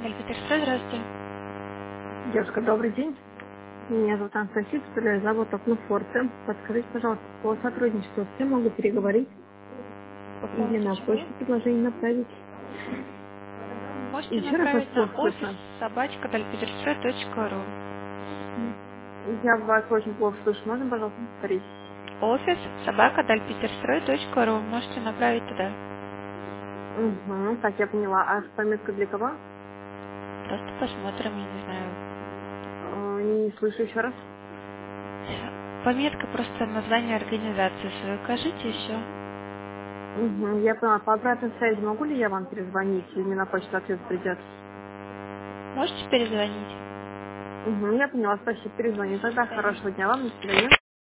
Дальпетерстрой, здравствуйте. Девушка, добрый день. Меня зовут Анастасия, представляю завод Окнуфорте. Подскажите, пожалуйста, по сотрудничеству с кем могу переговорить По или поводу на чего? почту предложение направить? Можете Еще раз вас направить на плохо офис слышно. собачка.дальпетерстрой.ру. Я вас очень плохо слышу. Можно, пожалуйста, повторить? Офис собака.дальпетерстрой.ру. Можете направить туда. Угу, так, я поняла. А пометка для кого? Просто посмотрим, я не знаю. Не слышу еще раз. Пометка просто название организации свою. Укажите еще. Угу, я поняла. По обратной связи могу ли я вам перезвонить или мне на почту ответ придет? Можете перезвонить? Угу, я поняла. Спасибо, перезвоню. До Тогда свидания. хорошего дня вам. До свидания.